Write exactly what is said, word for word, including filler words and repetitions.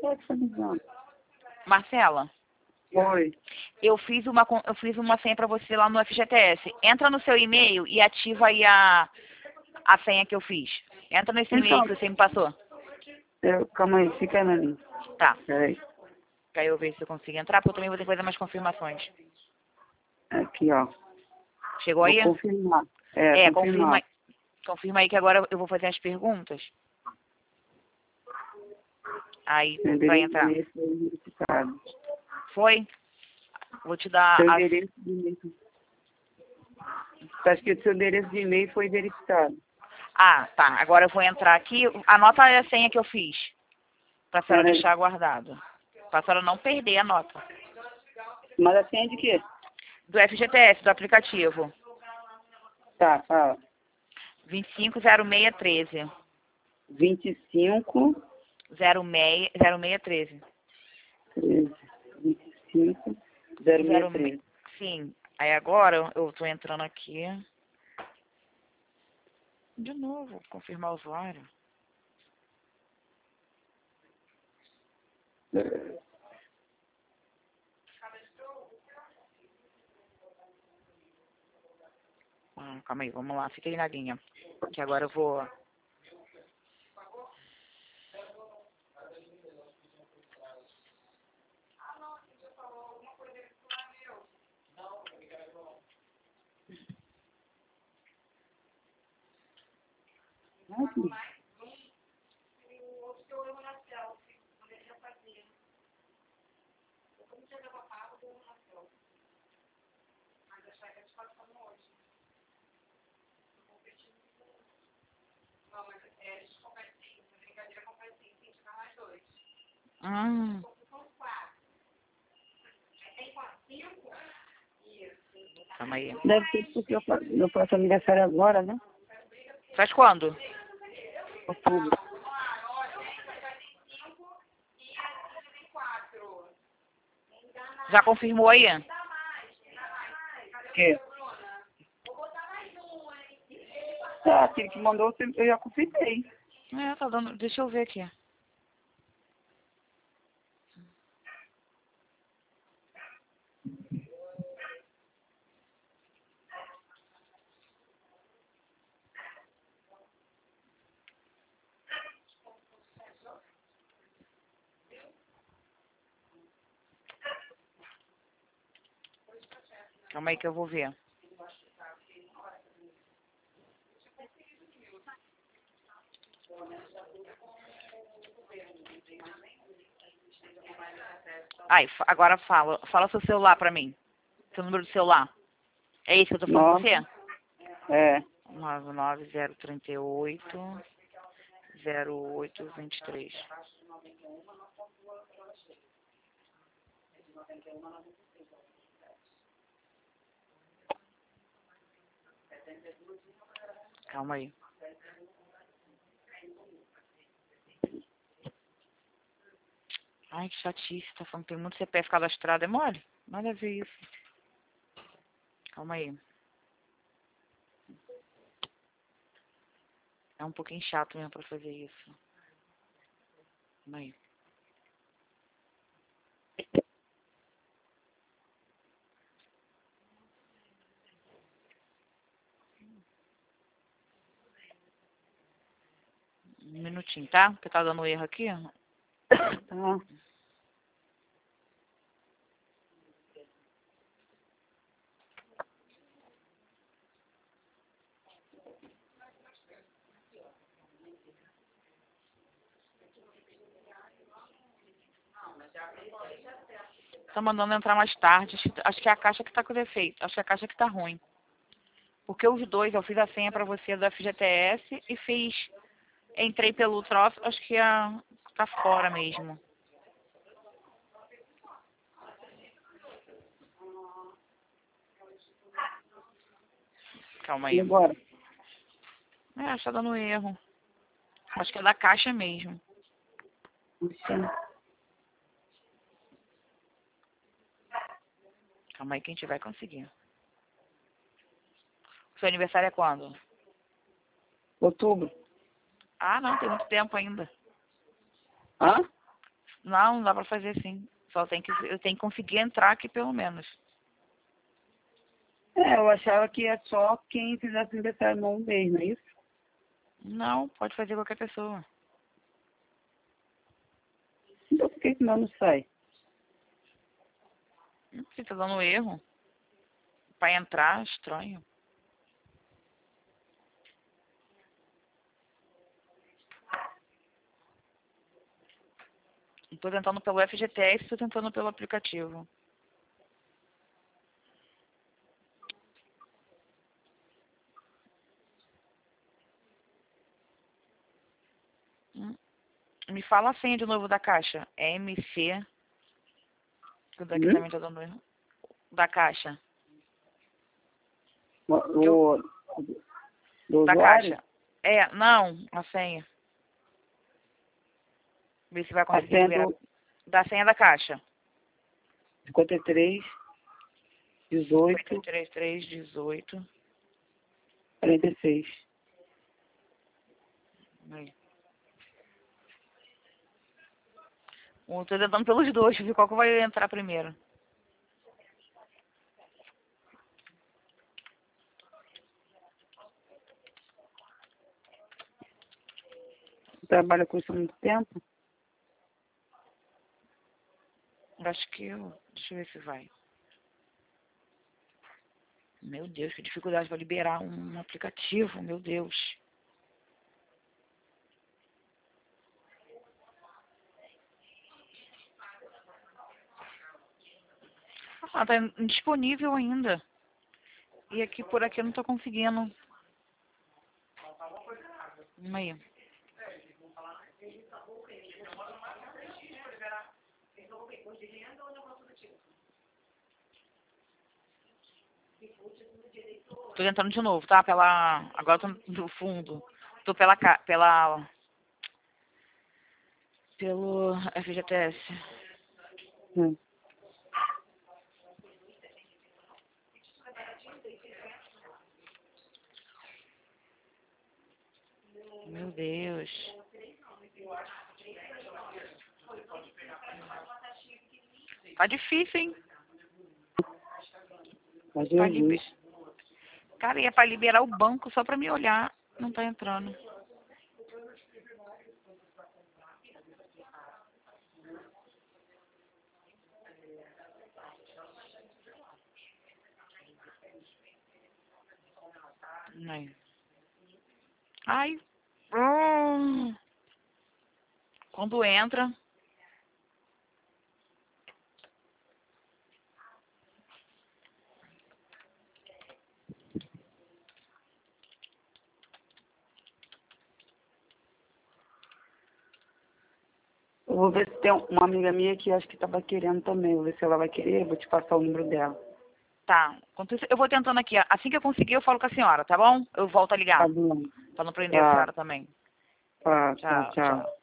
É que tá ligando. Marcela, Oi. eu fiz uma, con- eu fiz uma senha pra você lá no F G T S. Entra no seu e-mail e ativa aí a, a senha que eu fiz. Entra nesse e-mail Então, que você me passou. eu, calma aí, fica aí na linha. Tá. Peraí. Pra eu ver se eu consigo entrar, porque eu também vou ter que fazer mais confirmações. Aqui, ó. Chegou Vou aí? confirmar. É, É, confirma, confirmar. confirma aí que agora eu vou fazer as perguntas. Aí Seu vai endereço de entrar. e-mail foi verificado. Foi? Vou te dar Seu as... endereço de e-mail. Tá escrito seu endereço de e-mail foi verificado. Ah, tá. Agora eu vou entrar aqui. Anota a senha que eu fiz. Pra senhora Peraí. deixar guardado. Pra senhora não perder a nota. Mas a senha de quê? Do F G T S, do aplicativo. Tá, fala. vinte e cinco zero seis treze. vinte e cinco, zero seis, zero seis treze. treze. vinte e cinco, zero seis Zero, treze. sim. Aí agora eu tô entrando aqui. De novo, confirmar o usuário. Ah, calma aí, vamos lá. Fica aí na linha. Que agora eu vou... Aqui. Hum, calma aí. Deve ser porque eu faço, eu faço aniversário agora, né? Faz quando? Outubro. Já confirmou aí? O quê? Ah, aquele que mandou, eu já confirmei. É, tá dando... Deixa eu ver aqui. Calma aí que eu vou ver. Ai, fa- agora fala. Fala seu celular pra mim. Seu número de celular. É isso que eu tô falando com Nove. você? É. nove nove zero três oito zero oito dois três. Calma aí. Ai, que chatice. Tá falando que tem muito C P F cadastrado. É mole? Nada a ver isso. Calma aí. É um pouquinho chato mesmo pra fazer isso. Calma aí. Um minutinho, tá? Porque tá dando erro aqui. Tá. Tá mandando entrar mais tarde. Acho que acho que é a caixa que tá com defeito. Acho que é a caixa que tá ruim. Porque os dois, eu fiz a senha pra você do F G T S e fiz... Entrei pelo troço, acho que a, tá fora mesmo. Calma E aí. agora? É, acho que tá dando erro. Acho que é da caixa mesmo. Sim. Calma aí que a gente vai conseguir. Seu aniversário é quando? Outubro. Ah, não, tem muito tempo ainda. Hã? Não, não dá pra fazer assim. Só tem que, eu tenho que conseguir entrar aqui pelo menos. É, eu achava que é só quem fizesse aniversário no mês, não é isso? Não, pode fazer qualquer pessoa. Então por que que não, não sai? Você tá dando erro. Pra entrar, estranho. Não tô tentando pelo F G T S, tô tentando pelo aplicativo. Hum. Me fala a senha de novo da caixa. M C. Que daqui Hum? também tá dando erro. Da caixa. O, o, do Da usuário? caixa. É, não, a senha. Vê se vai A conseguir senha liberar. do Da senha da caixa. cinquenta e três, dezoito, três três dezoito. quarenta e seis. Aí. Eu tô tentando pelos dois, ver qual que vai entrar primeiro. Você trabalha com isso há muito tempo? Acho que eu. Deixa eu ver se vai. Meu Deus, que dificuldade para liberar um aplicativo, meu Deus. Ah, tá indisponível ainda. E aqui por aqui eu não tô conseguindo. Vamos aí. Tô tentando de novo, tá? Pela. Agora eu tô no fundo. Tô pela ca... pela. Pelo F G T S. Hum. Meu Deus. Tá difícil, hein? Mas Pra Jesus. liber... Cara, ia pra liberar o banco só pra me olhar. Não tá entrando. Aí. Ai. Hum. Quando entra. Eu vou ver se tem uma amiga minha que acho que estava querendo também. Vou ver se ela vai querer, vou te passar o número dela. Tá. Enquanto isso, eu vou tentando aqui. Assim que eu conseguir, eu falo com a senhora, tá bom? Eu volto a Tá ligar. bom. Pra não prender a Tá, senhora também. tá, tá, Tchau, tchau. tchau.